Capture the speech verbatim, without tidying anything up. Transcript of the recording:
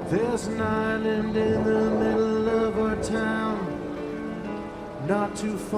There's an island in the middle of our town, not too far